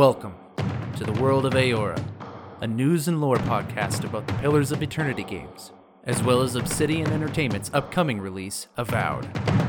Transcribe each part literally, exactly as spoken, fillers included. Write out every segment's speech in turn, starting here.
Welcome to the world of Aora, a news and lore podcast about the Pillars of Eternity games, as well as Obsidian Entertainment's upcoming release, Avowed.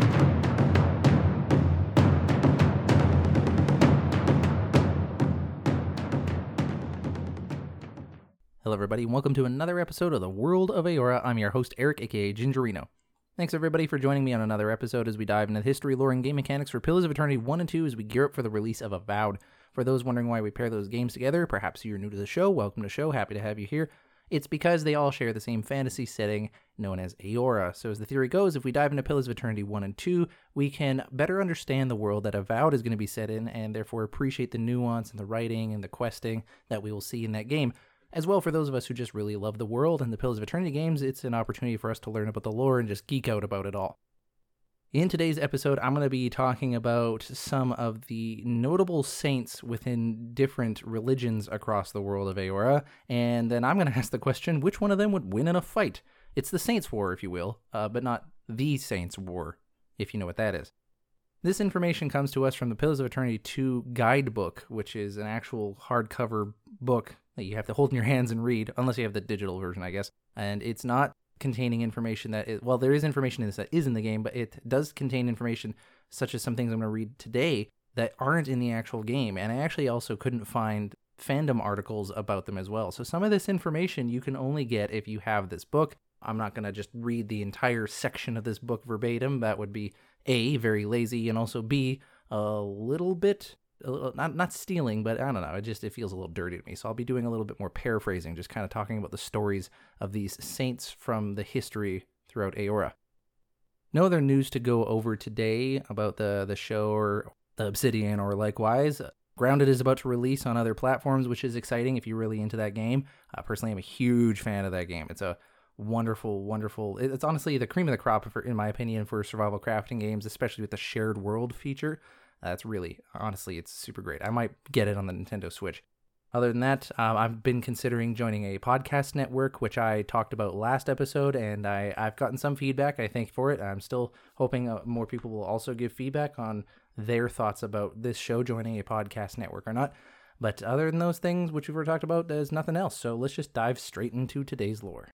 Hello everybody, and welcome to another episode of the World of Aora. I'm your host, Eric, aka Gingerino. Thanks everybody for joining me on another episode as we dive into the history, lore, and game mechanics for Pillars of Eternity one and two as we gear up for the release of Avowed. For those wondering why we pair those games together, perhaps you're new to the show, welcome to the show, happy to have you here. It's because they all share the same fantasy setting known as Aora. So as the theory goes, if we dive into Pillars of Eternity one and two, we can better understand the world that Avowed is going to be set in, and therefore appreciate the nuance and the writing and the questing that we will see in that game. As well, for those of us who just really love the world and the Pillars of Eternity games, it's an opportunity for us to learn about the lore and just geek out about it all. In today's episode, I'm going to be talking about some of the notable saints within different religions across the world of Aora, and then I'm going to ask the question, which one of them would win in a fight? It's the Saints' War, if you will, uh, but not the Saints' War, if you know what that is. This information comes to us from the Pillars of Eternity two guidebook, which is an actual hardcover book that you have to hold in your hands and read, unless you have the digital version, I guess. And it's not containing information that is, well, there is information in this that is in the game, but it does contain information such as some things I'm going to read today that aren't in the actual game. And I actually also couldn't find fandom articles about them as well. So some of this information you can only get if you have this book. I'm not going to just read the entire section of this book verbatim. That would be A, very lazy, and also B, a little bit, a little, not not stealing, but I don't know, it just, it feels a little dirty to me. So I'll be doing a little bit more paraphrasing, just kind of talking about the stories of these saints from the history throughout Aora. No other news to go over today about the, the show or the Obsidian or likewise. Grounded is about to release on other platforms, which is exciting if you're really into that game. Uh, personally, I'm a huge fan of that game. It's a wonderful, wonderful, it's honestly the cream of the crop, for, in my opinion, for survival crafting games, especially with the shared world feature. That's uh, really, honestly, it's super great. I might get it on the Nintendo Switch. Other than that, uh, I've been considering joining a podcast network, which I talked about last episode, and I, I've gotten some feedback. I thank you for it. I'm still hoping uh, more people will also give feedback on their thoughts about this show joining a podcast network or not. But other than those things, which we've already talked about, there's nothing else. So let's just dive straight into today's lore.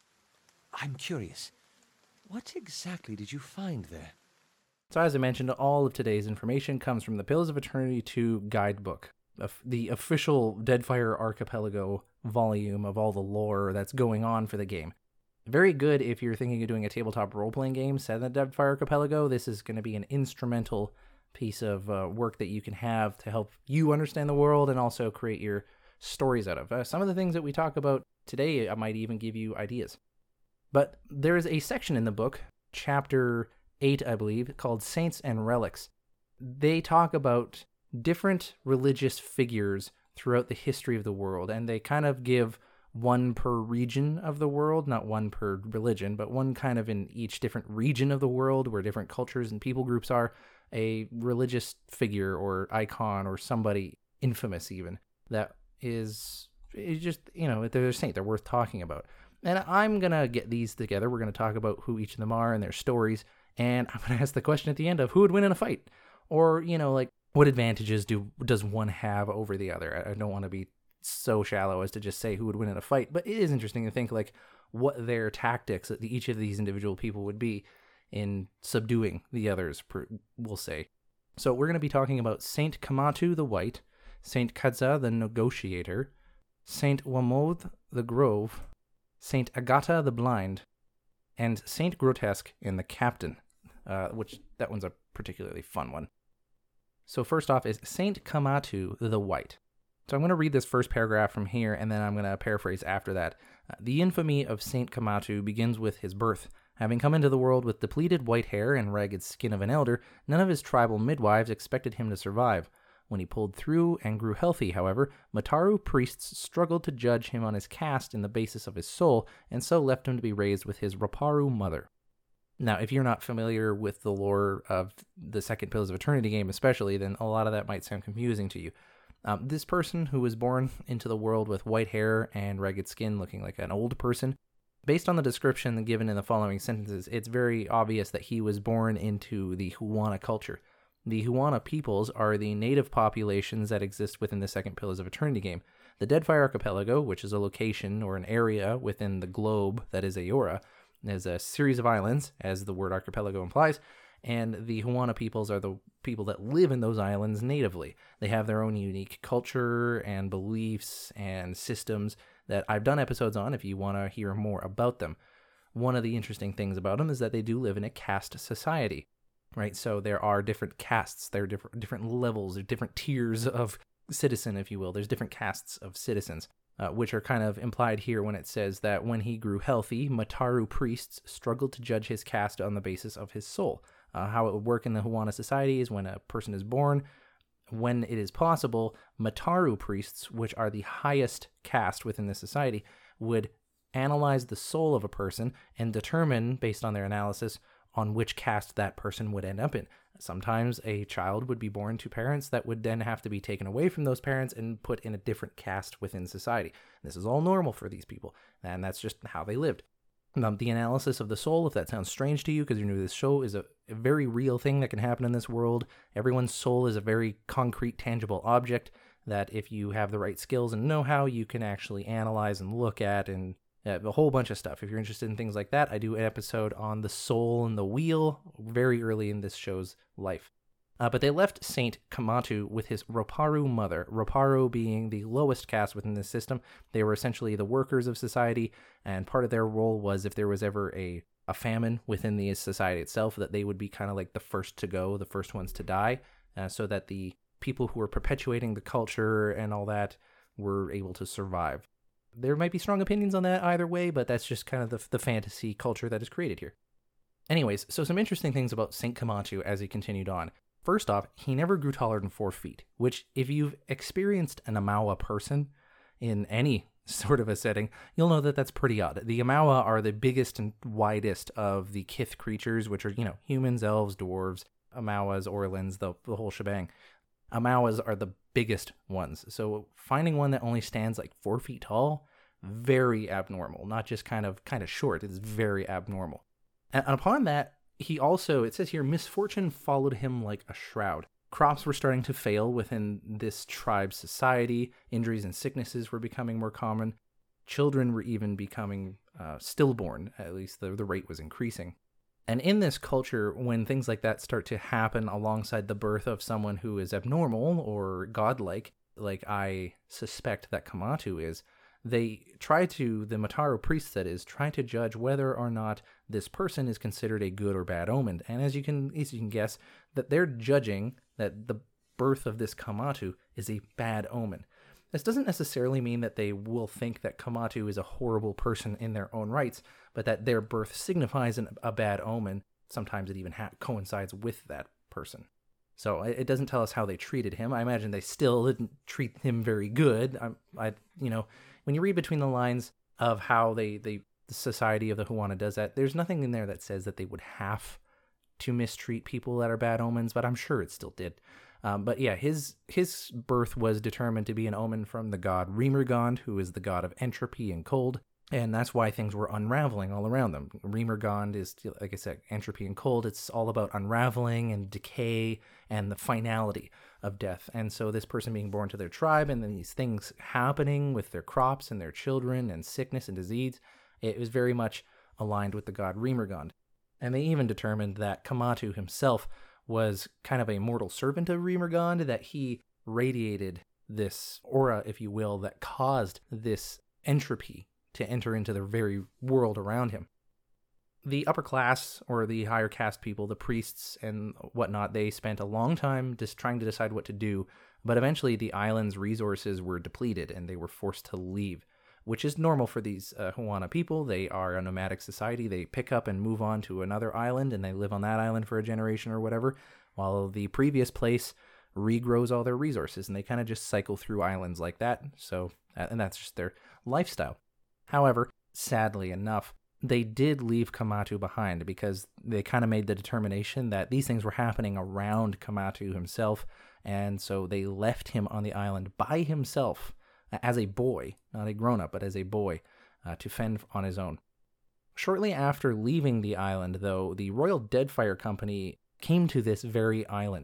I'm curious. What exactly did you find there? So as I mentioned, all of today's information comes from the Pillars of Eternity two guidebook, the official Deadfire Archipelago volume of all the lore that's going on for the game. Very good if you're thinking of doing a tabletop role-playing game set in the Deadfire Archipelago. This is going to be an instrumental piece of uh, work that you can have to help you understand the world and also create your stories out of. Uh, some of the things that we talk about today, I might even give you ideas. But there is a section in the book, chapter eight, I believe, called Saints and Relics. They talk about different religious figures throughout the history of the world, and they kind of give one per region of the world, not one per religion, but one kind of in each different region of the world where different cultures and people groups are, a religious figure or icon or somebody infamous even that is, is just, you know, they're a saint, they're worth talking about. And I'm going to get these together. We're going to talk about who each of them are and their stories. And I'm going to ask the question at the end of who would win in a fight? Or, you know, like, what advantages do does one have over the other? I don't want to be so shallow as to just say who would win in a fight. But it is interesting to think, like, what their tactics that each of these individual people would be in subduing the others, we'll say. So we're going to be talking about Saint Kamatu the White, Saint Kadza the Negotiator, Saint Wamoth the Grove, Saint Agata the Blind, and Saint Grotesque in the Captain, uh, which that one's a particularly fun one. So first off is Saint Kamatu the White. So I'm going to read this first paragraph from here, and then I'm going to paraphrase after that. Uh, the infamy of Saint Kamatu begins with his birth. Having come into the world with depleted white hair and ragged skin of an elder, none of his tribal midwives expected him to survive. When he pulled through and grew healthy, however, Mataru priests struggled to judge him on his caste in the basis of his soul, and so left him to be raised with his Raparu mother. Now, if you're not familiar with the lore of the second Pillars of Eternity game especially, then a lot of that might sound confusing to you. Um, this person who was born into the world with white hair and ragged skin looking like an old person, based on the description given in the following sentences, it's very obvious that he was born into the Huana culture. The Huana peoples are the native populations that exist within the second Pillars of Eternity game. The Deadfire Archipelago, which is a location or an area within the globe that is Eora, is a series of islands, as the word archipelago implies, and the Huana peoples are the people that live in those islands natively. They have their own unique culture and beliefs and systems that I've done episodes on if you want to hear more about them. One of the interesting things about them is that they do live in a caste society, right? So there are different castes, there are different, different levels, there are different tiers of citizen, if you will. There's different castes of citizens, uh, which are kind of implied here when it says that when he grew healthy, Mataru priests struggled to judge his caste on the basis of his soul. Uh, how it would work in the Huana society is when a person is born, when it is possible, Mataru priests, which are the highest caste within the society, would analyze the soul of a person and determine, based on their analysis, on which caste that person would end up in. Sometimes a child would be born to parents that would then have to be taken away from those parents and put in a different caste within society. This is all normal for these people, and that's just how they lived. Um, the analysis of the soul, if that sounds strange to you because you're new to this show, is a, a very real thing that can happen in this world. Everyone's soul is a very concrete, tangible object that if you have the right skills and know-how, you can actually analyze and look at and uh, a whole bunch of stuff. If you're interested in things like that, I do an episode on the soul and the wheel very early in this show's life. Uh, but they left Saint Kamatu with his Roparu mother, Roparu being the lowest caste within this system. They were essentially the workers of society, and part of their role was if there was ever a, a famine within the society itself, that they would be kind of like the first to go, the first ones to die, uh, so that the people who were perpetuating the culture and all that were able to survive. There might be strong opinions on that either way, but that's just kind of the, the fantasy culture that is created here. Anyways, so some interesting things about Saint Kamatu as he continued on. First off, he never grew taller than four feet, which if you've experienced an Amawa person in any sort of a setting, you'll know that that's pretty odd. The Amawa are the biggest and widest of the Kith creatures, which are, you know, humans, elves, dwarves, Amawas, Orlins, the, the whole shebang. Amawas are the biggest ones. So finding one that only stands like four feet tall, very abnormal. Not just kind of kind of short, it's very abnormal. And upon that, he also, it says here, misfortune followed him like a shroud. Crops were starting to fail within this tribe's society. Injuries and sicknesses were becoming more common. Children were even becoming uh, stillborn. At least the, the rate was increasing. And in this culture, when things like that start to happen alongside the birth of someone who is abnormal or godlike, like I suspect that Kamatu is, they try to, the Mataru priests that is, try to judge whether or not this person is considered a good or bad omen. And as you can as you can guess, that they're judging that the birth of this Kamatu is a bad omen. This doesn't necessarily mean that they will think that Kamatu is a horrible person in their own rights, but that their birth signifies an, a bad omen. Sometimes it even ha- coincides with that person. So it doesn't tell us how they treated him. I imagine they still didn't treat him very good. I, I you know, when you read between the lines of how they, they the society of the Huana does that, there's nothing in there that says that they would have to mistreat people that are bad omens, but I'm sure it still did. Um, but yeah, his his birth was determined to be an omen from the god Remergond, who is the god of entropy and cold, and that's why things were unraveling all around them. Remergond is, like I said, entropy and cold. It's all about unraveling and decay and the finality of death. And so this person being born to their tribe and then these things happening with their crops and their children and sickness and disease, it was very much aligned with the god Remergond. And they even determined that Kamatu himself was kind of a mortal servant of Remergond, that he radiated this aura, if you will, that caused this entropy to enter into the very world around him. The upper class, or the higher caste people, the priests and whatnot, they spent a long time just trying to decide what to do, but eventually the island's resources were depleted and they were forced to leave, which is normal for these uh, Huana people. They are a nomadic society. They pick up and move on to another island, and they live on that island for a generation or whatever, while the previous place regrows all their resources, and they kind of just cycle through islands like that. So, and that's just their lifestyle. However, sadly enough, they did leave Kamatu behind because they kind of made the determination that these things were happening around Kamatu himself, and so they left him on the island by himself as a boy, not a grown-up, but as a boy, uh, to fend on his own. Shortly after leaving the island, though, the Royal Deadfire Company came to this very island.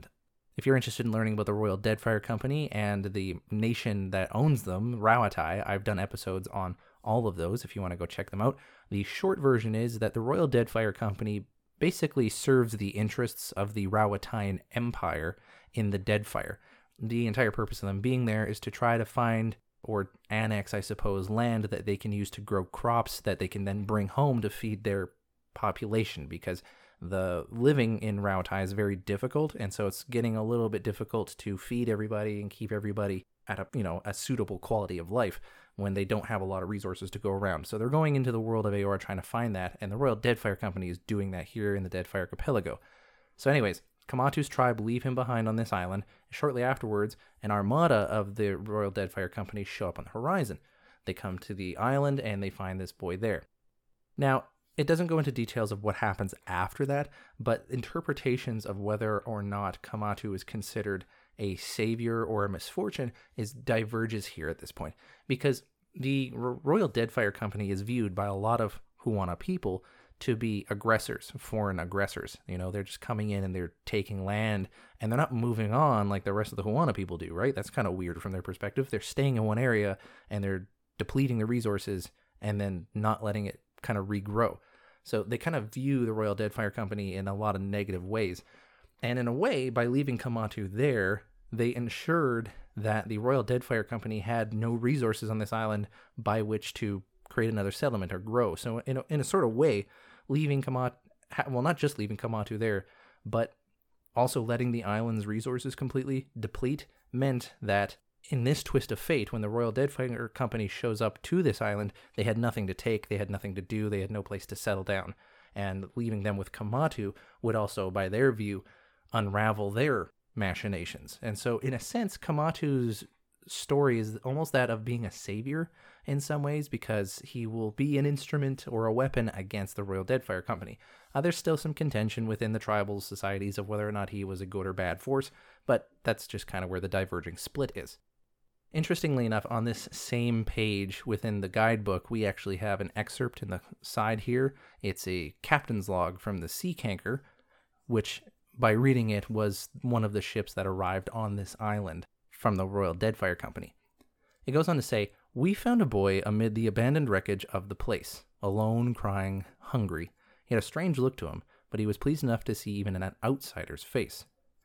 If you're interested in learning about the Royal Deadfire Company and the nation that owns them, Rauatai, I've done episodes on all of those if you want to go check them out. The short version is that the Royal Deadfire Company basically serves the interests of the Rauataian Empire in the Deadfire. The entire purpose of them being there is to try to find or annex, I suppose, land that they can use to grow crops that they can then bring home to feed their population, because the living in Rauatai is very difficult, and so it's getting a little bit difficult to feed everybody and keep everybody at a, you know, a suitable quality of life when they don't have a lot of resources to go around. So they're going into the world of Eora trying to find that, and the Royal Deadfire Company is doing that here in the Deadfire Archipelago. So anyways, Kamatu's tribe leave him behind on this island. Shortly afterwards, an armada of the Royal Deadfire Company show up on the horizon. They come to the island and they find this boy there. Now, it doesn't go into details of what happens after that, but interpretations of whether or not Kamatu is considered a savior or a misfortune is diverges here at this point, because the Royal Deadfire Company is viewed by a lot of Huana people to be aggressors, foreign aggressors. You know, they're just coming in and they're taking land, and they're not moving on like the rest of the Huana people do, right? That's kind of weird from their perspective. They're staying in one area and they're depleting the resources and then not letting it kind of regrow. So they kind of view the Royal Deadfire Company in a lot of negative ways. And in a way, by leaving Kamatu there, they ensured that the Royal Deadfire Company had no resources on this island by which to create another settlement or grow. So in a, in a sort of way, leaving Kamatu, well, not just leaving Kamatu there, but also letting the island's resources completely deplete meant that in this twist of fate, when the Royal Deadfire Company shows up to this island, they had nothing to take, they had nothing to do, they had no place to settle down. And leaving them with Kamatu would also, by their view, unravel their machinations. And so, in a sense, Kamatu's story is almost that of being a savior in some ways, because he will be an instrument or a weapon against the Royal Deadfire Company. Uh, there's still some contention within the tribal societies of whether or not he was a good or bad force, but that's just kind of where the diverging split is. Interestingly enough, on this same page within the guidebook, we actually have an excerpt in the side here. It's a captain's log from the Sea Canker, which, by reading it, was one of the ships that arrived on this island from the Royal Deadfire Company. It goes on to say, "We found a boy amid the abandoned wreckage of the place, alone, crying, hungry. He had a strange look to him, but he was pleased enough to see even an outsider's face.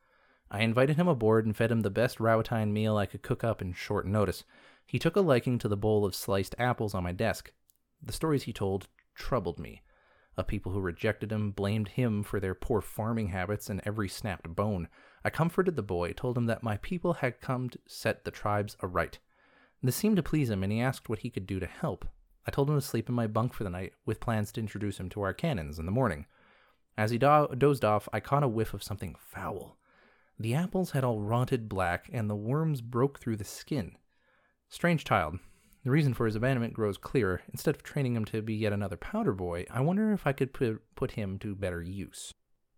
I invited him aboard and fed him the best Rauataian meal I could cook up in short notice. He took a liking to the bowl of sliced apples on my desk. The stories he told troubled me. Of people who rejected him, blamed him for their poor farming habits and every snapped bone. I comforted the boy, told him that my people had come to set the tribes aright. This seemed to please him, and he asked what he could do to help. I told him to sleep in my bunk for the night, with plans to introduce him to our cannons in the morning. As he do- dozed off, I caught a whiff of something foul. The apples had all rotted black, and the worms broke through the skin. Strange child. The reason for his abandonment grows clearer. Instead of training him to be yet another powder boy, I wonder if I could put, put him to better use."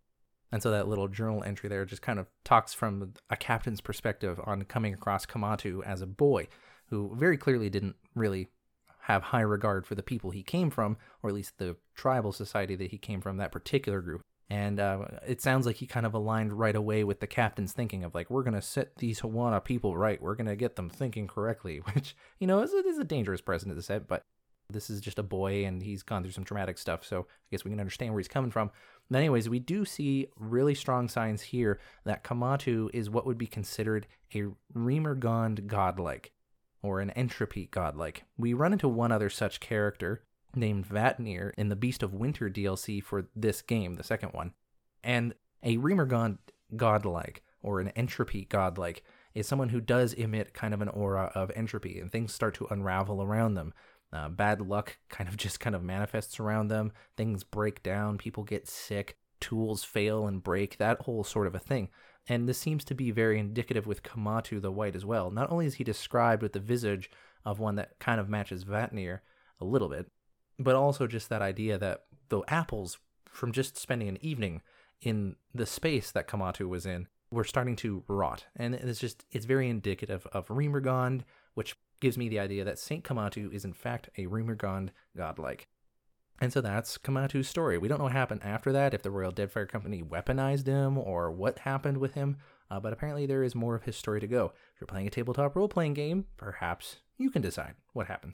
And so that little journal entry there just kind of talks from a captain's perspective on coming across Kamatu as a boy, who very clearly didn't really have high regard for the people he came from, or at least the tribal society that he came from, that particular group. And uh, it sounds like he kind of aligned right away with the captain's thinking of like, we're going to set these Huana people right. We're going to get them thinking correctly, which, you know, is, is a dangerous precedent to set, but this is just a boy and he's gone through some traumatic stuff. So I guess we can understand where he's coming from. But anyways, we do see really strong signs here that Kamatu is what would be considered a Remergond godlike, or an entropy godlike. We run into one other such character named Vatnir in the Beast of Winter D L C for this game, the second one. And a Remergond godlike, or an entropy godlike, is someone who does emit kind of an aura of entropy, and things start to unravel around them. Uh, bad luck kind of just kind of manifests around them. Things break down, people get sick, tools fail and break, that whole sort of a thing. And this seems to be very indicative with Kamatu the White as well. Not only is he described with the visage of one that kind of matches Vatnir a little bit, but also just that idea that the apples, from just spending an evening in the space that Kamatu was in, were starting to rot. And it's just, it's very indicative of Remergond, which gives me the idea that Saint Kamatu is in fact a Remergond godlike. And so that's Kamatu's story. We don't know what happened after that, if the Royal Deadfire Company weaponized him or what happened with him, uh, but apparently there is more of his story to go. If you're playing a tabletop role-playing game, perhaps you can decide what happens.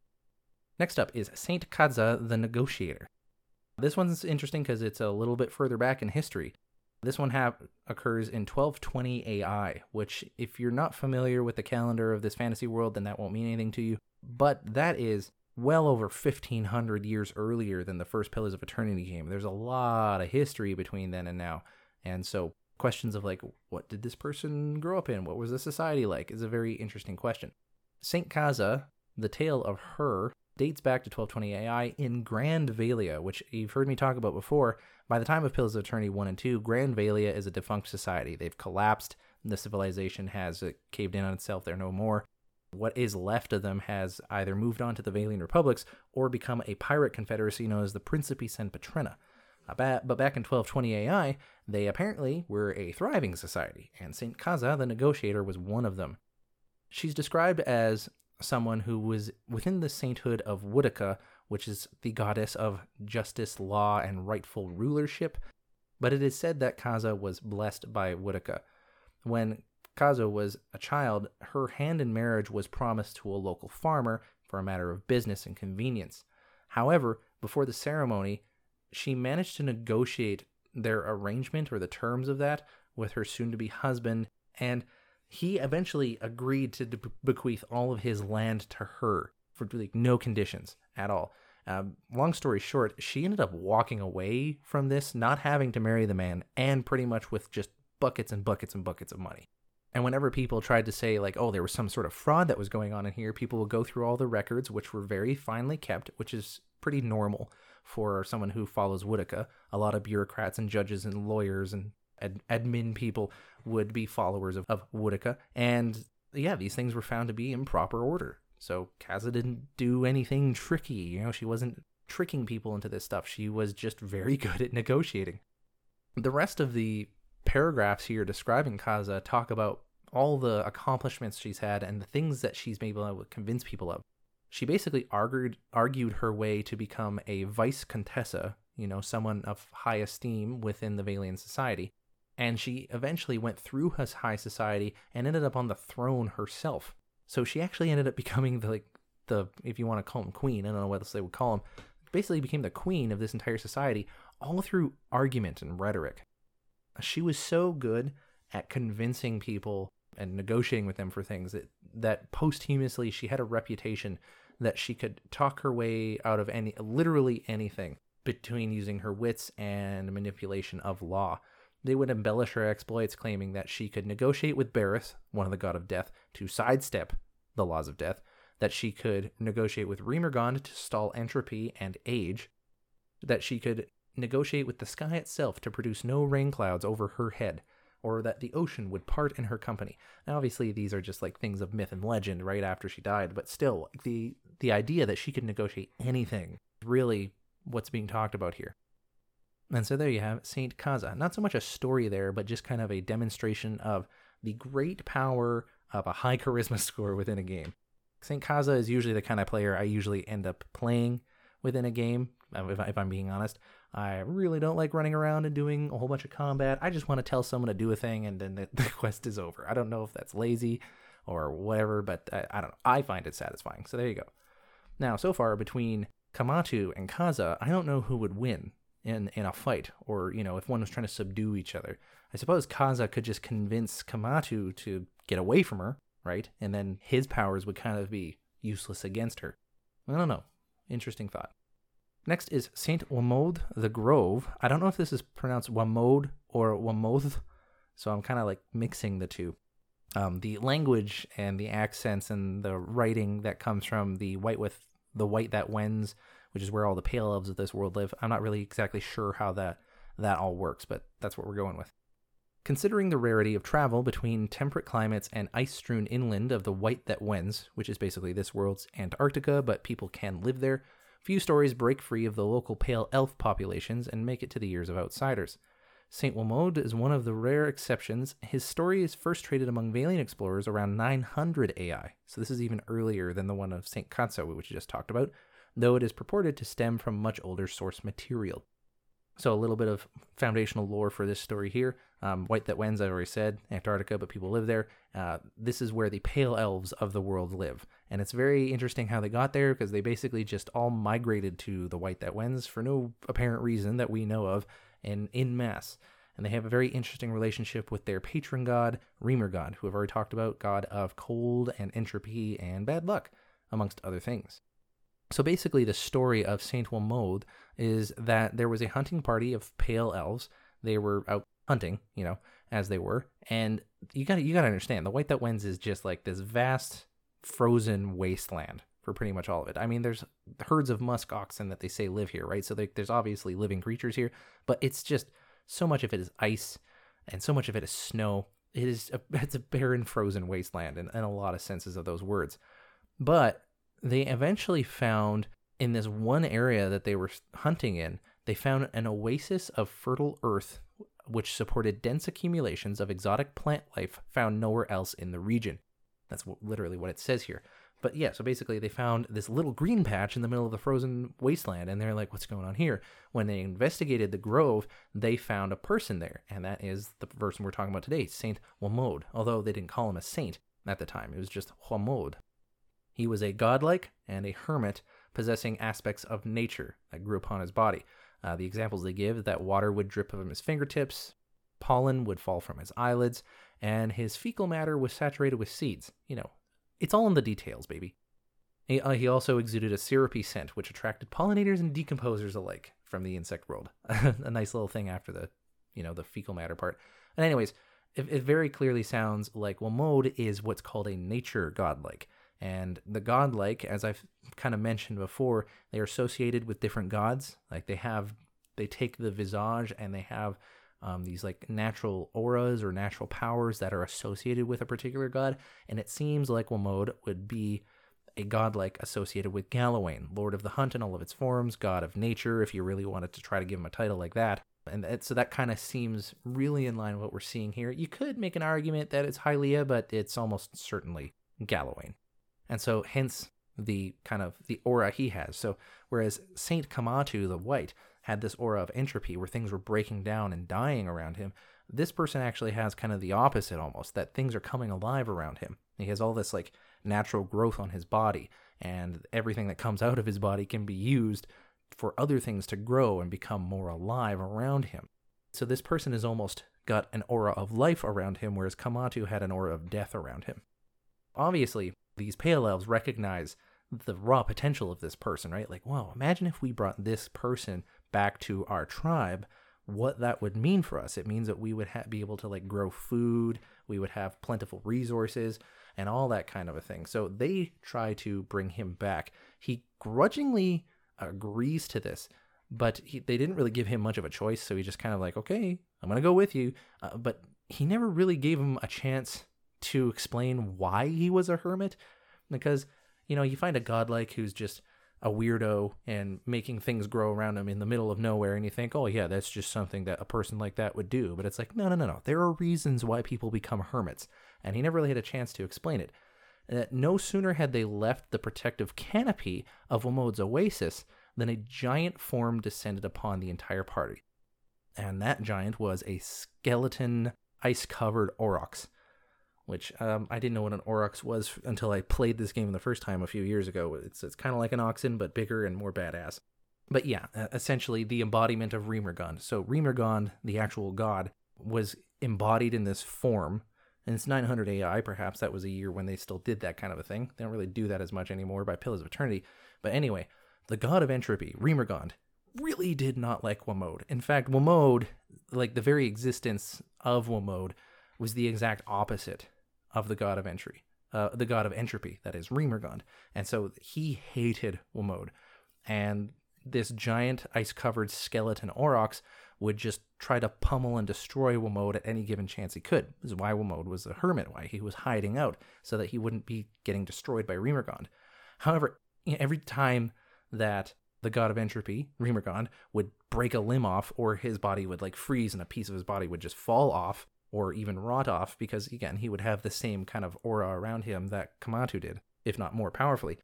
Next up is Saint Kaza the Negotiator. This one's interesting because it's a little bit further back in history. This one ha- occurs in twelve twenty A I, which if you're not familiar with the calendar of this fantasy world, then that won't mean anything to you. But that is well over fifteen hundred years earlier than the first Pillars of Eternity game. There's a lot of history between then and now. And so questions of like, what did this person grow up in? What was the society like? Is a very interesting question. Saint Kaza, the tale of her, dates back to twelve twenty A I in Grand Valia, which you've heard me talk about before. By the time of Pillars of Eternity one and two, Grand Valia is a defunct society. They've collapsed. The civilization has uh, caved in on itself. They're no more. What is left of them has either moved on to the Valian Republics or become a pirate confederacy known as the Principi San Petrina. Uh, ba- but back in twelve twenty A I, they apparently were a thriving society, and Saint Kaza, the Negotiator, was one of them. She's described as someone who was within the sainthood of Woodica, which is the goddess of justice, law, and rightful rulership, but it is said that Kaza was blessed by Woodica. When Kaza was a child, her hand in marriage was promised to a local farmer for a matter of business and convenience. However, before the ceremony, she managed to negotiate their arrangement or the terms of that with her soon-to-be husband, and he eventually agreed to bequeath all of his land to her for like no conditions at all. Um, long story short, she ended up walking away from this, not having to marry the man, and pretty much with just buckets and buckets and buckets of money. And whenever people tried to say, like, oh, there was some sort of fraud that was going on in here, people would go through all the records, which were very finely kept, which is pretty normal for someone who follows Woodica. A lot of bureaucrats and judges and lawyers and ad- admin people would be followers of, of Woodica. And yeah, these things were found to be in proper order. So Kaza didn't do anything tricky. You know, she wasn't tricking people into this stuff. She was just very good at negotiating. The rest of the paragraphs here describing Kaza talk about all the accomplishments she's had and the things that she's been able to convince people of. She basically argued argued her way to become a vice contessa, you know, someone of high esteem within the Valian society. And she eventually went through his high society and ended up on the throne herself. So she actually ended up becoming the, like, the, if you want to call him queen, I don't know what else they would call him, basically became the queen of this entire society, all through argument and rhetoric. She was so good at convincing people and negotiating with them for things that, that posthumously she had a reputation that she could talk her way out of any, literally anything, between using her wits and manipulation of law. They would embellish her exploits, claiming that she could negotiate with Barris, one of the god of death, to sidestep the laws of death, that she could negotiate with Remergond to stall entropy and age, that she could negotiate with the sky itself to produce no rain clouds over her head, or that the ocean would part in her company. Now, obviously, these are just like things of myth and legend right after she died, but still, the the idea that she could negotiate anything is really what's being talked about here. And so there you have Saint Kaza. Not so much a story there, but just kind of a demonstration of the great power of a high charisma score within a game. Saint Kaza is usually the kind of player I usually end up playing within a game, if, if I'm being honest. I really don't like running around and doing a whole bunch of combat. I just want to tell someone to do a thing and then the, the quest is over. I don't know if that's lazy or whatever, but I, I don't know. I find it satisfying. So there you go. Now, so far between Kamatu and Kaza, I don't know who would win in, in a fight, or, you know, if one was trying to subdue each other. I suppose Kaza could just convince Kamatu to get away from her, right? And then his powers would kind of be useless against her. I don't know. Interesting thought. Next is Saint Wamod the Grove. I don't know if this is pronounced Wamod or Wamoth, so I'm kind of like mixing the two. Um, the language and the accents and the writing that comes from the white with the white that wends, which is where all the pale elves of this world live. I'm not really exactly sure how that that all works, but that's what we're going with. Considering the rarity of travel between temperate climates and ice-strewn inland of the white that wends, which is basically this world's Antarctica, but people can live there, few stories break free of the local pale elf populations and make it to the ears of outsiders. Saint Wamod is one of the rare exceptions. His story is first traded among Valian explorers around nine hundred A I, so this is even earlier than the one of Saint Kaza, which we just talked about. though it is purported to stem from much older source material. So a little bit of foundational lore for this story here. Um, White That Wends, I already said, Antarctica, but people live there. Uh, this is where the Pale Elves of the world live. And it's very interesting how they got there, because they basically just all migrated to the White That Wends for no apparent reason that we know of, and in mass. And they have a very interesting relationship with their patron god, Remergod, who I've already talked about, god of cold and entropy and bad luck, amongst other things. So basically the story of Saint Womode is that there was a hunting party of pale elves. They were out hunting, you know, as they were. And you gotta, you gotta understand, the White That Wends is just like this vast frozen wasteland for pretty much all of it. I mean, there's herds of musk oxen that they say live here, right? So they, there's obviously living creatures here, but it's just so much of it is ice and so much of it is snow. It is a, it's a barren frozen wasteland in, in a lot of senses of those words. But they eventually found in this one area that they were hunting in, they found an oasis of fertile earth which supported dense accumulations of exotic plant life found nowhere else in the region. That's w- literally what it says here. But yeah, so basically they found this little green patch in the middle of the frozen wasteland, and they're like, what's going on here? When they investigated the grove, they found a person there, and that is the person we're talking about today, Saint Womode, although they didn't call him a saint at the time. It was just Womode. He was a godlike and a hermit possessing aspects of nature that grew upon his body. Uh, the examples they give is that water would drip from his fingertips, pollen would fall from his eyelids, and his fecal matter was saturated with seeds. You know, it's all in the details, baby. He, uh, he also exuded a syrupy scent, which attracted pollinators and decomposers alike from the insect world. A nice little thing after the, you know, the fecal matter part. And anyways, it, it very clearly sounds like Womode is what's called a nature godlike. And the godlike, as I've kind of mentioned before, they are associated with different gods. Like they have, they take the visage and they have um, these like natural auras or natural powers that are associated with a particular god. And it seems like Womode would be a godlike associated with Galawain, Lord of the Hunt in all of its forms, god of nature, if you really wanted to try to give him a title like that. And it, so that kind of seems really in line with what we're seeing here. You could make an argument that it's Hylia, but it's almost certainly Galawain. And so hence the kind of the aura he has. So whereas Saint Kamatu the White had this aura of entropy where things were breaking down and dying around him, this person actually has kind of the opposite almost, that things are coming alive around him. He has all this like natural growth on his body, and everything that comes out of his body can be used for other things to grow and become more alive around him. So this person has almost got an aura of life around him, whereas Kamatu had an aura of death around him. Obviously, these pale elves recognize the raw potential of this person, right? Like, wow, imagine if we brought this person back to our tribe, what that would mean for us. It means that we would ha- be able to like grow food, we would have plentiful resources, and all that kind of a thing. So they try to bring him back. He grudgingly agrees to this, but he, they didn't really give him much of a choice, so he just kind of like, okay, I'm going to go with you. Uh, but he never really gave him a chance to explain why he was a hermit, because, you know, you find a godlike who's just a weirdo and making things grow around him in the middle of nowhere, and you think, oh yeah, that's just something that a person like that would do. But it's like, no, no, no, no. There are reasons why people become hermits, and he never really had a chance to explain it. Uh, no sooner had they left the protective canopy of Womode's oasis than a giant form descended upon the entire party. And that giant was a skeleton, ice-covered aurochs, which um, I didn't know what an aurochs was until I played this game the first time a few years ago. It's it's kind of like an oxen, but bigger and more badass. But yeah, uh, essentially the embodiment of Remergond. So Remergond, the actual god, was embodied in this form, and it's nine hundred A I, perhaps that was a year when they still did that kind of a thing. They don't really do that as much anymore by Pillars of Eternity. But anyway, the god of entropy, Remergond, really did not like Womode. In fact, Womode, like the very existence of Womode, was the exact opposite of the god of entry, uh, the god of entropy, that is Remergond. And so he hated Womode. And this giant ice-covered skeleton aurochs would just try to pummel and destroy Womode at any given chance he could. This is why Womode was a hermit, why he was hiding out, so that he wouldn't be getting destroyed by Remergond. However, every time that the god of entropy, Remergond, would break a limb off, or his body would like freeze and a piece of his body would just fall off, or even rot off, because again, he would have the same kind of aura around him that Kamatu did, if not more powerfully.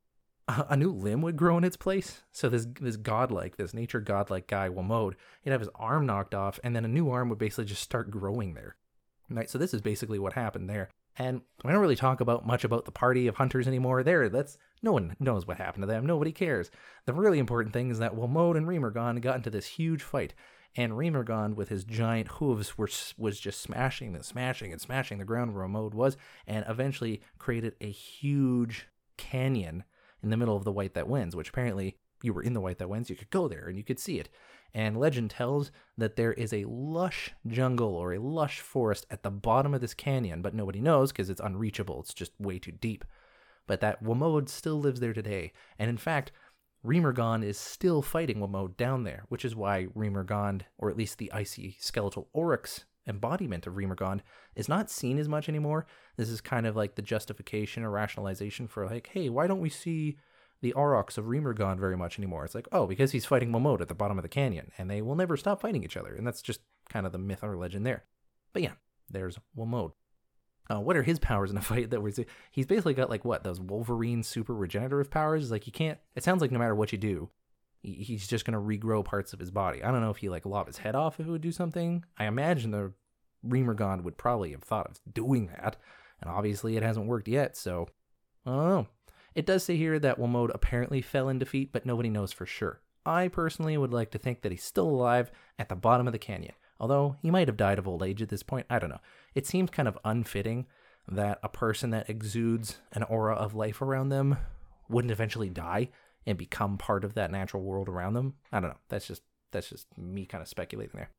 a, a new limb would grow in its place. So this this godlike, this nature godlike guy, Wamode, he'd have his arm knocked off, and then a new arm would basically just start growing there. Right, so this is basically what happened there. And we don't really talk about much about the party of hunters anymore. There, that's no one knows what happened to them. Nobody cares. The really important thing is that Wamode and Remergon got into this huge fight, and Remergon, with his giant hooves, were, was just smashing and smashing and smashing the ground where Wamode was, and eventually created a huge canyon in the middle of the White That Wins, which apparently you were in the White That Wins. You could go there and you could see it. And legend tells that there is a lush jungle or a lush forest at the bottom of this canyon, but nobody knows because it's unreachable. It's just way too deep. But that Wamode still lives there today. And in fact, Remergon is still fighting Wamode down there, which is why Remergon, or at least the icy skeletal Oryx embodiment of Remergon, is not seen as much anymore. This is kind of like the justification or rationalization for like, hey, why don't we see the Aurochs of Remergon very much anymore? It's like, oh, because he's fighting Wamode at the bottom of the canyon, and they will never stop fighting each other, and that's just kind of the myth or legend there. But yeah, there's Wamode. Uh, what are his powers in a fight that we're see- He's basically got, like, what, those Wolverine super regenerative powers? It's like, you can't, it sounds like no matter what you do, he, he's just going to regrow parts of his body. I don't know if he, like, lop his head off if it would do something. I imagine the Remergon would probably have thought of doing that, and obviously it hasn't worked yet, so I don't know. It does say here that Wamode apparently fell in defeat, but nobody knows for sure. I personally would like to think that he's still alive at the bottom of the canyon, although he might have died of old age at this point. I don't know. It seems kind of unfitting that a person that exudes an aura of life around them wouldn't eventually die and become part of that natural world around them. I don't know. That's just that's just me kind of speculating there.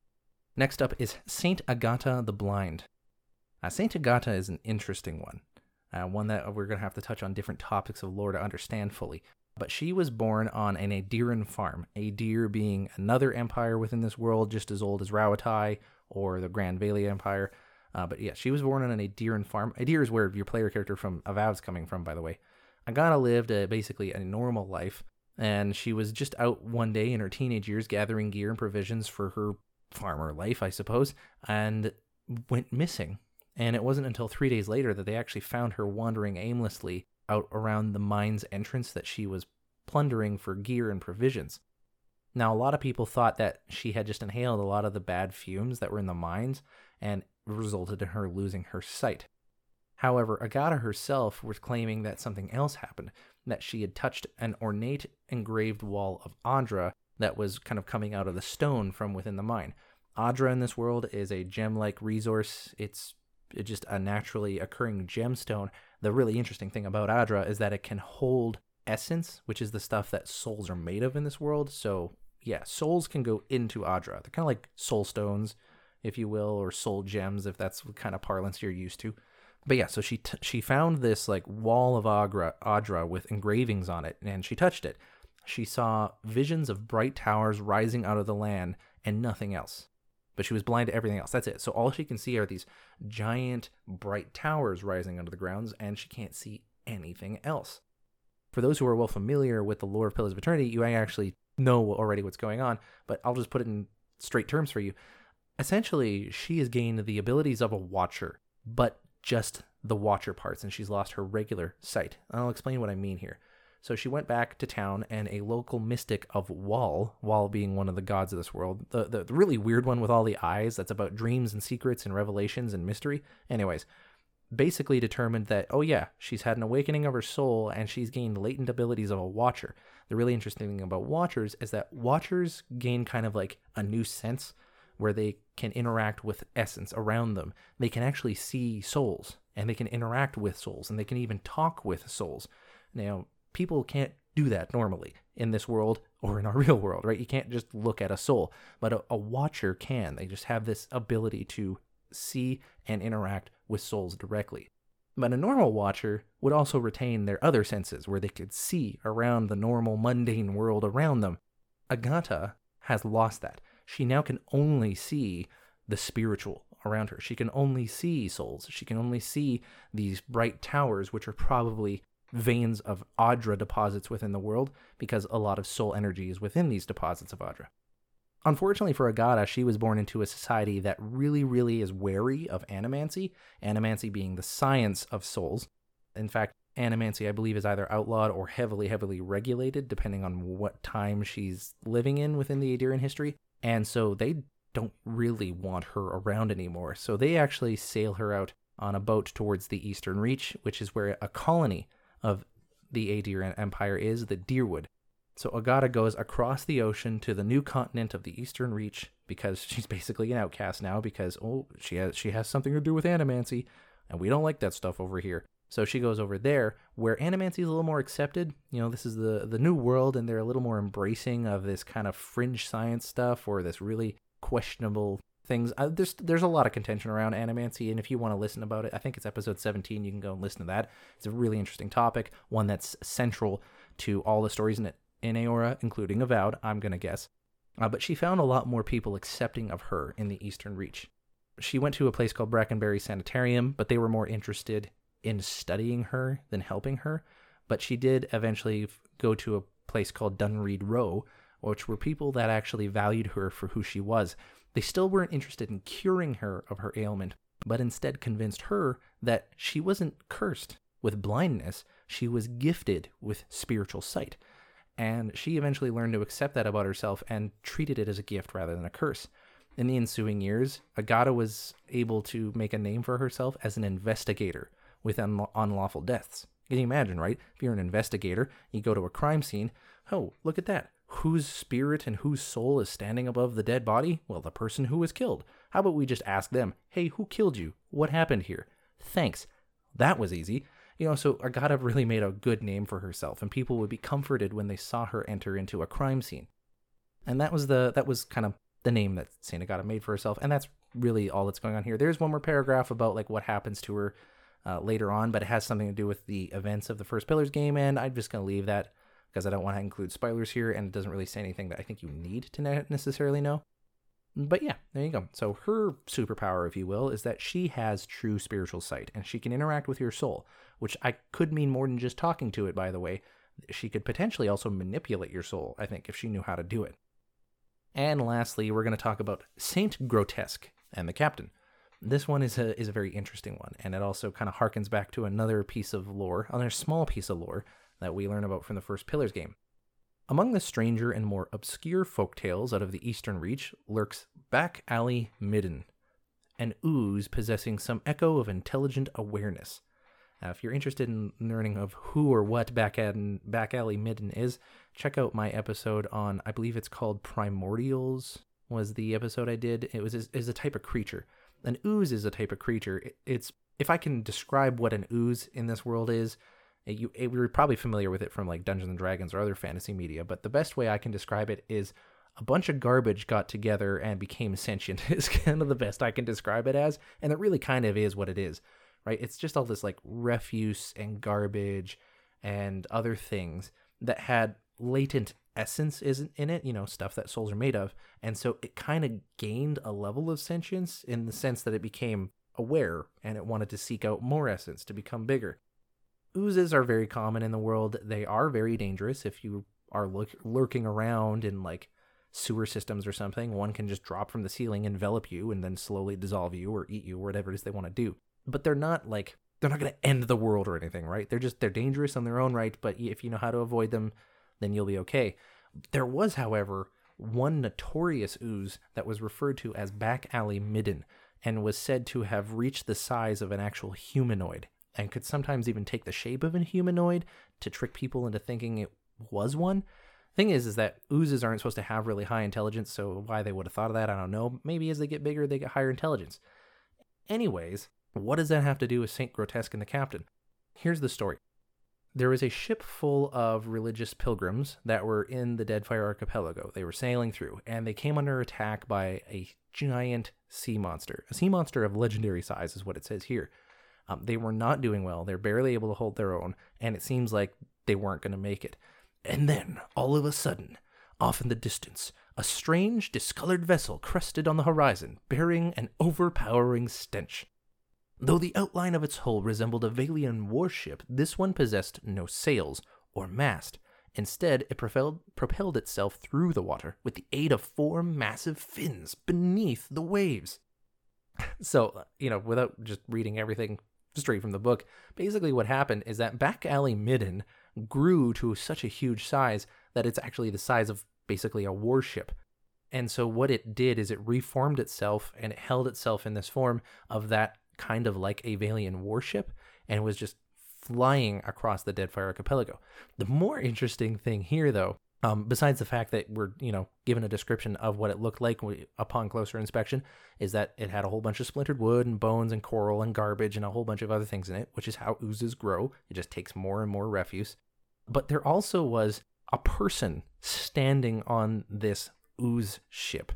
Next up is Saint Agatha the Blind. Uh, Saint Agatha is an interesting one. Uh, one that we're going to have to touch on different topics of lore to understand fully. But she was born on an Aediran farm, Aedir being another empire within this world, just as old as Rauatai or the Grand Valia Empire. Uh, but yeah, she was born on an Aediran farm. Aedir is where your player character from Avowed's coming from, by the way. Agatha lived a, basically a normal life, and she was just out one day in her teenage years gathering gear and provisions for her farmer life, I suppose, and went missing. And it wasn't until three days later that they actually found her wandering aimlessly out around the mine's entrance that she was plundering for gear and provisions. Now, a lot of people thought that she had just inhaled a lot of the bad fumes that were in the mines and resulted in her losing her sight. However, Agatha herself was claiming that something else happened, that she had touched an ornate engraved wall of Adra that was kind of coming out of the stone from within the mine. Adra in this world is a gem-like resource. It's just a naturally occurring gemstone. The really interesting thing about Adra is that it can hold essence, which is the stuff that souls are made of in this world. So yeah, souls can go into Adra. They're kind of like soul stones, if you will, or soul gems, if that's what kind of parlance you're used to. But yeah, so she t- she found this like wall of Adra, Adra with engravings on it, and she touched it. She saw visions of bright towers rising out of the land and nothing else. But she was blind to everything else. That's it. So all she can see are these giant, bright towers rising out of the grounds, and she can't see anything else. For those who are well familiar with the lore of Pillars of Eternity, you actually know already what's going on, but I'll just put it in straight terms for you. Essentially, she has gained the abilities of a watcher, but just the watcher parts, and she's lost her regular sight. I'll explain what I mean here. So she went back to town, and a local mystic of Wall, Wall being one of the gods of this world, the, the, the really weird one with all the eyes that's about dreams and secrets and revelations and mystery, anyways, basically determined that, oh yeah, she's had an awakening of her soul, and she's gained latent abilities of a watcher. The really interesting thing about watchers is that watchers gain kind of like a new sense where they can interact with essence around them. They can actually see souls, and they can interact with souls, and they can even talk with souls. Now, people can't do that normally in this world or in our real world, right? You can't just look at a soul, but a, a watcher can. They just have this ability to see and interact with souls directly. But a normal watcher would also retain their other senses where they could see around the normal mundane world around them. Agatha has lost that. She now can only see the spiritual around her. She can only see souls. She can only see these bright towers, which are probably veins of Adra deposits within the world, because a lot of soul energy is within these deposits of Adra. Unfortunately for Agatha, she was born into a society that really, really is wary of animancy, animancy being the science of souls. In fact, animancy, I believe, is either outlawed or heavily, heavily regulated, depending on what time she's living in within the Adirian history. And so they don't really want her around anymore. So they actually sail her out on a boat towards the Eastern Reach, which is where a colony of the Adirian Empire is, the Dyrwood. So Agata goes across the ocean to the new continent of the Eastern Reach because she's basically an outcast now because, oh, she has she has something to do with animancy, and we don't like that stuff over here. So she goes over there where animancy is a little more accepted. You know, this is the, the new world, and they're a little more embracing of this kind of fringe science stuff or this really questionable things. Uh, there's, there's a lot of contention around animancy, and if you want to listen about it, I think it's episode seventeen. You can go and listen to that. It's a really interesting topic, one that's central to all the stories in it. In Eora, including Avowed, I'm going to guess. Uh, but she found a lot more people accepting of her in the Eastern Reach. She went to a place called Brackenbury Sanitarium, but they were more interested in studying her than helping her. But she did eventually go to a place called Dunreed Row, which were people that actually valued her for who she was. They still weren't interested in curing her of her ailment, but instead convinced her that she wasn't cursed with blindness, she was gifted with spiritual sight. And she eventually learned to accept that about herself and treated it as a gift rather than a curse. In the ensuing years, Agata was able to make a name for herself as an investigator with un- unlawful deaths. Can you imagine, right? If you're an investigator, you go to a crime scene, oh, look at that. Whose spirit and whose soul is standing above the dead body? Well, the person who was killed. How about we just ask them, hey, who killed you? What happened here? Thanks. That was easy. You know, so Agata really made a good name for herself, and people would be comforted when they saw her enter into a crime scene. And that was the that was kind of the name that Saint Agata made for herself, and that's really all that's going on here. There's one more paragraph about like what happens to her uh, later on, but it has something to do with the events of the First Pillars game, and I'm just going to leave that because I don't want to include spoilers here, and it doesn't really say anything that I think you need to necessarily know. But yeah, there you go. So her superpower, if you will, is that she has true spiritual sight, and she can interact with your soul, which I could mean more than just talking to it, by the way. She could potentially also manipulate your soul, I think, if she knew how to do it. And lastly, we're going to talk about Saint Grotesque and the Captain. This one is a is a very interesting one, and it also kind of harkens back to another piece of lore, another small piece of lore that we learn about from the First Pillars game. Among the stranger and more obscure folktales out of the Eastern Reach lurks Back Alley Midden, an ooze possessing some echo of intelligent awareness. Now, if you're interested in learning of who or what Back, Ad- Back Alley Midden is, check out my episode on, I believe it's called Primordials, was the episode I did. It was is a type of creature. An ooze is a type of creature. It, it's if I can describe what an ooze in this world is, it, you it, we're probably familiar with it from like Dungeons and Dragons or other fantasy media, but the best way I can describe it is a bunch of garbage got together and became sentient. Is kind of the best I can describe it as, and it really kind of is what it is. Right? It's just all this like refuse and garbage and other things that had latent essence isn't in it, you know, stuff that souls are made of. And so it kind of gained a level of sentience in the sense that it became aware and it wanted to seek out more essence to become bigger. Oozes are very common in the world. They are very dangerous. If you are look, lurking around in like sewer systems or something, one can just drop from the ceiling, envelop you, and then slowly dissolve you or eat you or whatever it is they want to do. But they're not like, they're not going to end the world or anything, right? They're just, they're dangerous on their own right, but if you know how to avoid them, then you'll be okay. There was, however, one notorious ooze that was referred to as Back Alley Midden and was said to have reached the size of an actual humanoid and could sometimes even take the shape of a humanoid to trick people into thinking it was one. Thing is, is that oozes aren't supposed to have really high intelligence, so why they would have thought of that, I don't know. Maybe as they get bigger, they get higher intelligence. Anyways, what does that have to do with Saint Grotesque and the Captain? Here's the story. There was a ship full of religious pilgrims that were in the Deadfire Archipelago. They were sailing through, and they came under attack by a giant sea monster. A sea monster of legendary size is what it says here. Um, they were not doing well. They're barely able to hold their own, and it seems like they weren't going to make it. And then, all of a sudden, off in the distance, a strange, discolored vessel crested on the horizon, bearing an overpowering stench. Though the outline of its hull resembled a Valian warship, this one possessed no sails or mast. Instead, it propelled, propelled itself through the water with the aid of four massive fins beneath the waves. So, you know, without just reading everything straight from the book. Basically what happened is that Back Alley Midden grew to such a huge size that it's actually the size of basically a warship. And so what it did is it reformed itself, and it held itself in this form of that kind of like a Valian warship, and was just flying across the Deadfire Archipelago. The more interesting thing here, though, um, besides the fact that we're, you know, given a description of what it looked like upon closer inspection, is that it had a whole bunch of splintered wood and bones and coral and garbage and a whole bunch of other things in it, which is how oozes grow. It just takes more and more refuse. But there also was a person standing on this ooze ship.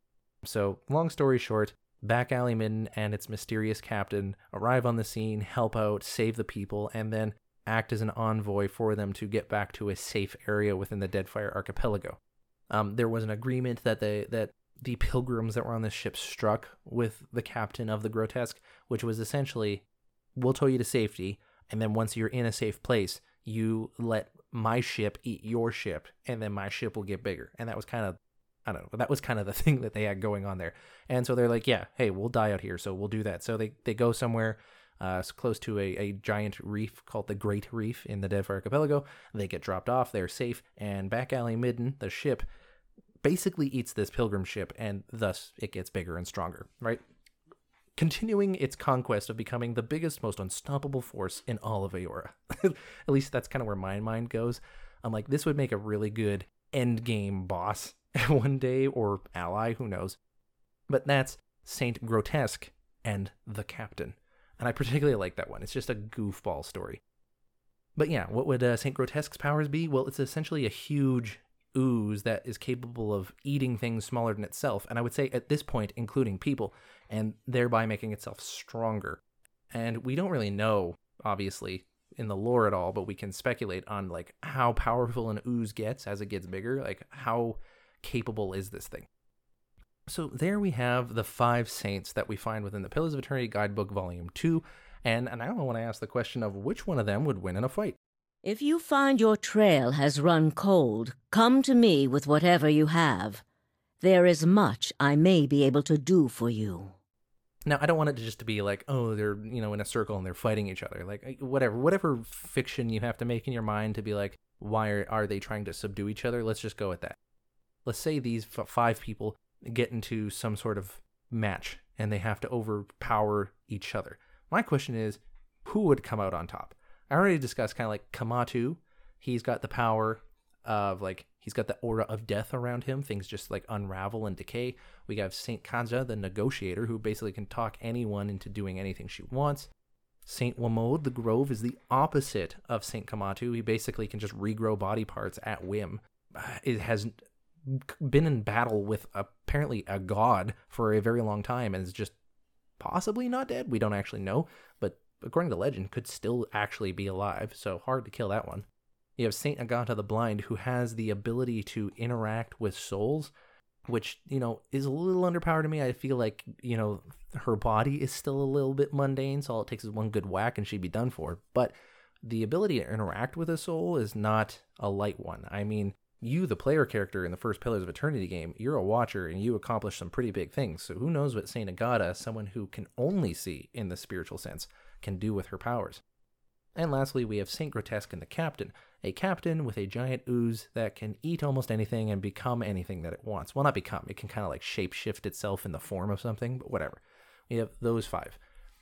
So, long story short, Back Alley Midden and its mysterious captain arrive on the scene, help out, save the people, and then act as an envoy for them to get back to a safe area within the Deadfire Archipelago. Um, there was an agreement that they that the pilgrims that were on this ship struck with the captain of the Grotesque, which was essentially, we'll tow you to safety, and then once you're in a safe place, you let my ship eat your ship, and then my ship will get bigger. And that was kind of, I don't know, that was kind of the thing that they had going on there. And so they're like, yeah, hey, we'll die out here, so we'll do that. So they, they go somewhere uh, close to a, a giant reef called the Great Reef in the Deadfire Archipelago. They get dropped off, they're safe, and Back Alley Midden, the ship, basically eats this pilgrim ship, and thus it gets bigger and stronger, right? Continuing its conquest of becoming the biggest, most unstoppable force in all of Eora. At least that's kind of where my mind goes. I'm like, this would make a really good endgame boss one day, or ally, who knows. But that's Saint Grotesque and the Captain. And I particularly like that one. It's just a goofball story. But yeah, what would uh, Saint Grotesque's powers be? Well, it's essentially a huge ooze that is capable of eating things smaller than itself, and I would say at this point including people, and thereby making itself stronger. And we don't really know, obviously, in the lore at all, but we can speculate on like how powerful an ooze gets as it gets bigger. Like, how capable is this thing? So there we have the five saints that we find within the Pillars of Eternity Guidebook Volume two, and, and I don't want to ask the question of which one of them would win in a fight. If you find your trail has run cold, come to me with whatever you have. There is much I may be able to do for you. Now, I don't want it to just to be like, oh, they're, you know, in a circle and they're fighting each other. Like, whatever, whatever fiction you have to make in your mind to be like, why are, are they trying to subdue each other? Let's just go with that. Let's say these f- five people get into some sort of match and they have to overpower each other. My question is, who would come out on top? I already discussed kind of like Kamatu. He's got the power of like, he's got the aura of death around him. Things just like unravel and decay. We have Saint Kaja, the negotiator, who basically can talk anyone into doing anything she wants. Saint Wamode, the Grove, is the opposite of Saint Kamatu. He basically can just regrow body parts at whim. It has been in battle with apparently a god for a very long time and is just possibly not dead. We don't actually know, but according to legend, could still actually be alive, so hard to kill that one. You have Saint Agata the Blind, who has the ability to interact with souls, which, you know, is a little underpowered to me. I feel like, you know, her body is still a little bit mundane, so all it takes is one good whack and she'd be done for. But the ability to interact with a soul is not a light one. I mean, you, the player character in the first Pillars of Eternity game, you're a watcher and you accomplish some pretty big things. So who knows what Saint Agata, someone who can only see in the spiritual sense, can do with her powers. And lastly, we have Saint Grotesque and the Captain, a captain with a giant ooze that can eat almost anything and become anything that it wants. Well, not become, it can kind of like shape-shift itself in the form of something, but whatever. We have those five.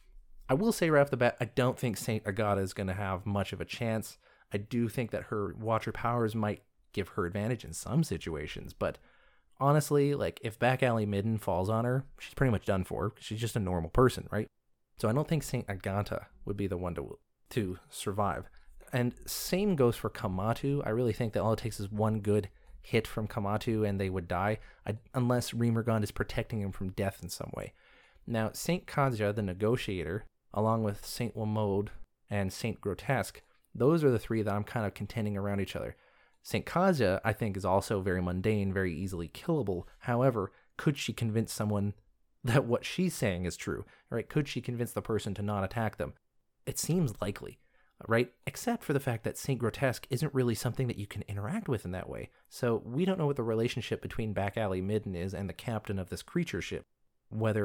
I will say right off the bat, I don't think Saint Agata is going to have much of a chance. I do think that her watcher powers might give her advantage in some situations, but honestly, like, if Back Alley Midden falls on her, she's pretty much done for. She's just a normal person, right? So I don't think Saint Agata would be the one to to survive. And same goes for Kamatu. I really think that all it takes is one good hit from Kamatu and they would die, I, unless Remergund is protecting him from death in some way. Now, Saint Kaja, the negotiator, along with Saint Wamode and Saint Grotesque, those are the three that I'm kind of contending around each other. Saint Kaja, I think, is also very mundane, very easily killable. However, could she convince someone that what she's saying is true, right? Could she convince the person to not attack them? It seems likely, right? Except for the fact that Saint Grotesque isn't really something that you can interact with in that way. So we don't know what the relationship between Back Alley Midden is and the captain of this creature ship. Whether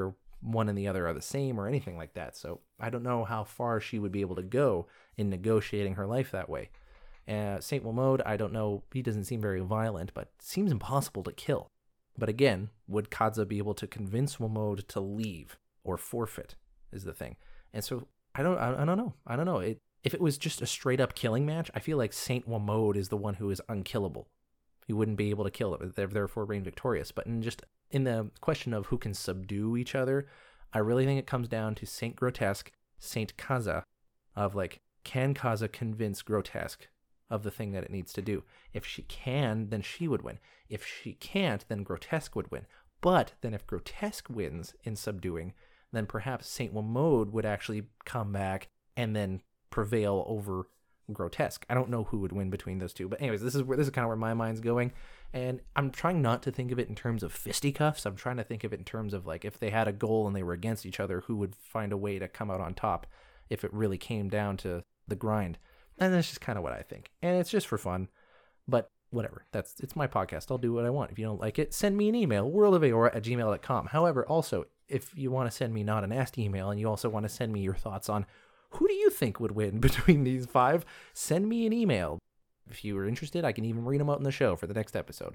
one and the other are the same or anything like that. So I don't know how far she would be able to go in negotiating her life that way. Uh, Saint Wilmode, I don't know. He doesn't seem very violent, but seems impossible to kill. But again, would Kadza be able to convince Wilmode to leave or forfeit is the thing. And so I don't I, I don't know. I don't know. It, if it was just a straight up killing match, I feel like Saint Wilmode is the one who is unkillable. He wouldn't be able to kill it, therefore reign victorious. But in just in the question of who can subdue each other, I really think it comes down to Saint Grotesque, Saint Kadza, of like, can Kadza convince Grotesque of the thing that it needs to do? If she can, then she would win. If she can't, then Grotesque would win. But then if Grotesque wins in subduing, then perhaps Saint Wilmode would actually come back and then prevail over Grotesque. I don't know who would win between those two, but anyways, this is where this is kind of where my mind's going, and I'm trying not to think of it in terms of fisticuffs. I'm trying to think of it in terms of like, if they had a goal and they were against each other, who would find a way to come out on top if it really came down to the grind. And that's just kind of what I think, and it's just for fun. But whatever, that's it's my podcast. I'll do what I want. If you don't like it, send me an email, world of aora at gmail dot com. However, also, if you want to send me not a nasty email and you also want to send me your thoughts on who do you think would win between these five, send me an email. If you are interested, I can even read them out in the show for the next episode.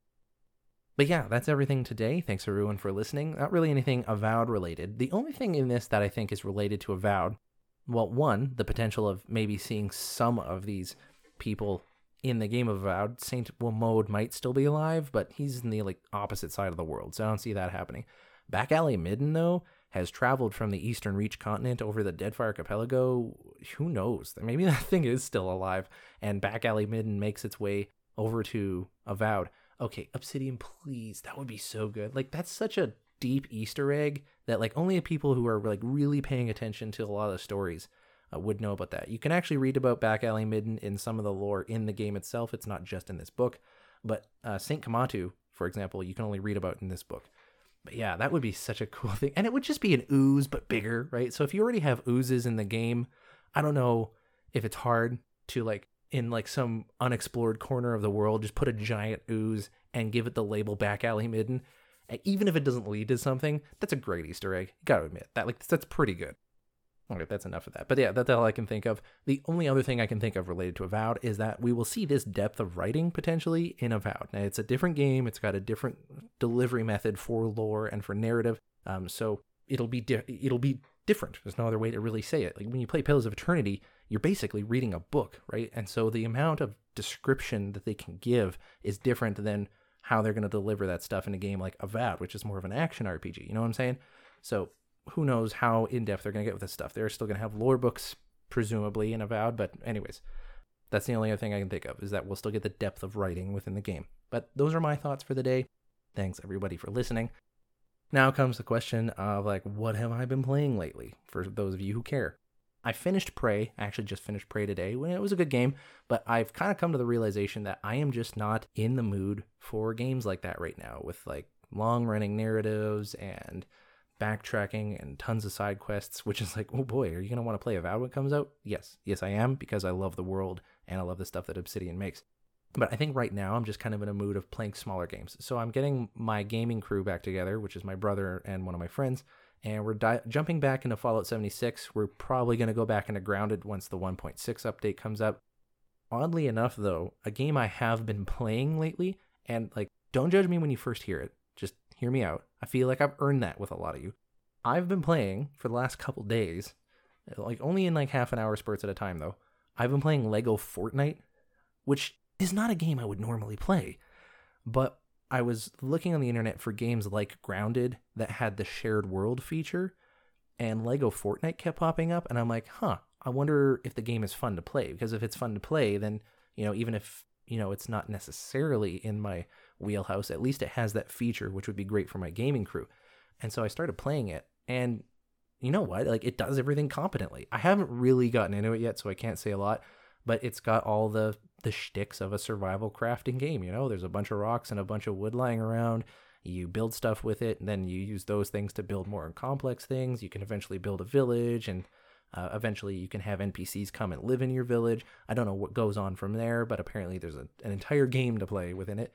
But yeah, that's everything today. Thanks everyone for listening. Not really anything Avowed related. The only thing in this that I think is related to Avowed, well, one, the potential of maybe seeing some of these people in the game of Avowed. Saint Wilmode might still be alive, but he's in the like opposite side of the world, so I don't see that happening. Back Alley Midden, though, has traveled from the Eastern Reach continent over the Deadfire Archipelago. Who knows? Maybe that thing is still alive, and Back Alley Midden makes its way over to Avowed. Okay, Obsidian, please. That would be so good. Like, that's such a deep Easter egg that, like, only people who are, like, really paying attention to a lot of the stories uh, would know about that. You can actually read about Back Alley Midden in some of the lore in the game itself. It's not just in this book. But uh, Saint Kamatu, for example, you can only read about in this book. But yeah, that would be such a cool thing. And it would just be an ooze, but bigger, right? So if you already have oozes in the game, I don't know if it's hard to, like, in, like, some unexplored corner of the world, just put a giant ooze and give it the label Back Alley Midden. And even if it doesn't lead to something, that's a great Easter egg. You gotta admit, that, like, that's pretty good. Okay, that's enough of that. But yeah, that's all I can think of. The only other thing I can think of related to Avowed is that we will see this depth of writing potentially in Avowed. Now, it's a different game. It's got a different delivery method for lore and for narrative. Um, so it'll be di- it'll be different. There's no other way to really say it. Like, when you play Pillars of Eternity, you're basically reading a book, right? And so the amount of description that they can give is different than how they're going to deliver that stuff in a game like Avowed, which is more of an action R P G. You know what I'm saying? So who knows how in-depth they're going to get with this stuff. They're still going to have lore books, presumably, in Avowed. But anyways, that's the only other thing I can think of, is that we'll still get the depth of writing within the game. But those are my thoughts for the day. Thanks, everybody, for listening. Now comes the question of, like, what have I been playing lately, for those of you who care. I finished Prey. I actually just finished Prey today. It was a good game, but I've kind of come to the realization that I am just not in the mood for games like that right now, with, like, long-running narratives and backtracking and tons of side quests, which is like, oh boy, are you going to want to play Avowed when it comes out? Yes. Yes, I am, because I love the world and I love the stuff that Obsidian makes. But I think right now I'm just kind of in a mood of playing smaller games. So I'm getting my gaming crew back together, which is my brother and one of my friends, and we're di- jumping back into Fallout seventy-six. We're probably going to go back into Grounded once the one point six update comes up. Oddly enough, though, a game I have been playing lately, and, like, don't judge me when you first hear it. Just hear me out. I feel like I've earned that with a lot of you. I've been playing for the last couple days, like only in like half an hour spurts at a time though. I've been playing Lego Fortnite, which is not a game I would normally play, but I was looking on the internet for games like Grounded that had the shared world feature, and Lego Fortnite kept popping up, and I'm like, huh, I wonder if the game is fun to play, because if it's fun to play, then, you know, even if, you know, it's not necessarily in my wheelhouse, at least it has that feature, which would be great for my gaming crew. And so I started playing it, and you know what? Like, it does everything competently. I haven't really gotten into it yet, so I can't say a lot, but it's got all the, the shticks of a survival crafting game, you know? There's a bunch of rocks and a bunch of wood lying around. You build stuff with it, and then you use those things to build more complex things. You can eventually build a village, and uh, eventually you can have N P Cs come and live in your village. I don't know what goes on from there, but apparently there's a, an entire game to play within it.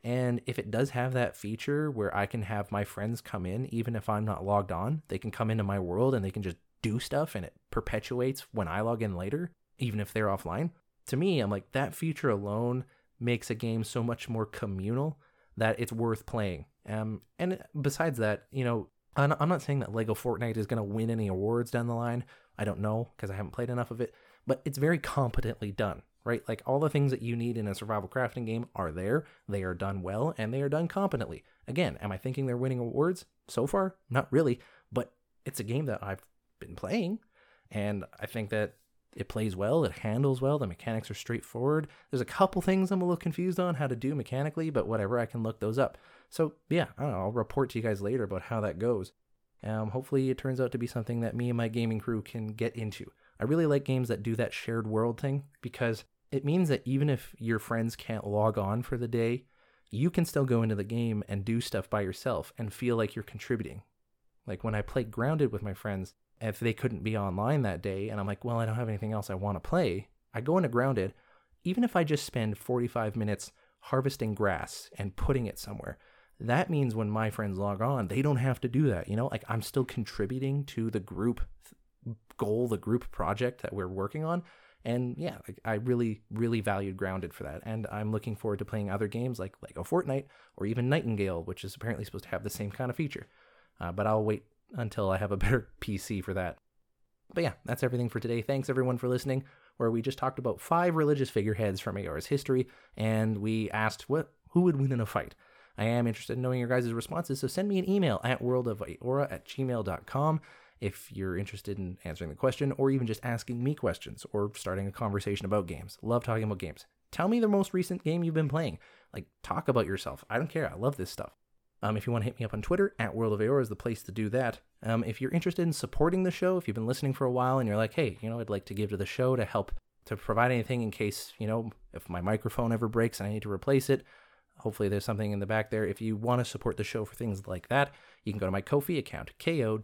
And if it does have that feature where I can have my friends come in, even if I'm not logged on, they can come into my world and they can just do stuff and it perpetuates when I log in later, even if they're offline. To me, I'm like, that feature alone makes a game so much more communal that it's worth playing. Um, and besides that, you know, I'm I'm not saying that Lego Fortnite is going to win any awards down the line. I don't know because I haven't played enough of it, but it's very competently done, right? Like all the things that you need in a survival crafting game are there. They are done well and they are done competently. Again, am I thinking they're winning awards? So far, not really, but it's a game that I've been playing and I think that it plays well, it handles well, the mechanics are straightforward. There's a couple things I'm a little confused on how to do mechanically, but whatever, I can look those up. So yeah, I don't know, I'll report to you guys later about how that goes. Um, hopefully it turns out to be something that me and my gaming crew can get into. I really like games that do that shared world thing because it means that even if your friends can't log on for the day, you can still go into the game and do stuff by yourself and feel like you're contributing. Like when I play Grounded with my friends, if they couldn't be online that day and I'm like, well, I don't have anything else I want to play, I go into Grounded, even if I just spend forty-five minutes harvesting grass and putting it somewhere, that means when my friends log on, they don't have to do that. You know, like I'm still contributing to the group goal, the group project that we're working on. And yeah, like I really, really valued Grounded for that. And I'm looking forward to playing other games like Lego Fortnite or even Nightingale, which is apparently supposed to have the same kind of feature. Uh, but I'll wait until I have a better P C for that. But yeah, that's everything for today. Thanks everyone for listening, where we just talked about five religious figureheads from Eora's history, and we asked what who would win in a fight. I am interested in knowing your guys' responses, so send me an email at worldofaora at gmail dot com if you're interested in answering the question, or even just asking me questions, or starting a conversation about games. Love talking about games. Tell me the most recent game you've been playing. Like, talk about yourself. I don't care. I love this stuff. Um, if you want to hit me up on Twitter, at World of Aora is the place to do that. Um, if you're interested in supporting the show, if you've been listening for a while and you're like, hey, you know, I'd like to give to the show to help to provide anything in case, you know, if my microphone ever breaks and I need to replace it, hopefully there's something in the back there. If you want to support the show for things like that, you can go to my Ko-fi account, ko-fi.com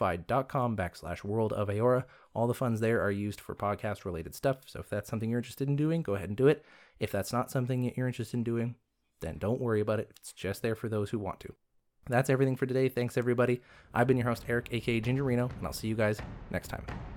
backslash World of Aora. All the funds there are used for podcast-related stuff, so if that's something you're interested in doing, go ahead and do it. If that's not something that you're interested in doing, then don't worry about it. It's just there for those who want to. That's everything for today. Thanks, everybody. I've been your host, Eric, aka Gingerino, and I'll see you guys next time.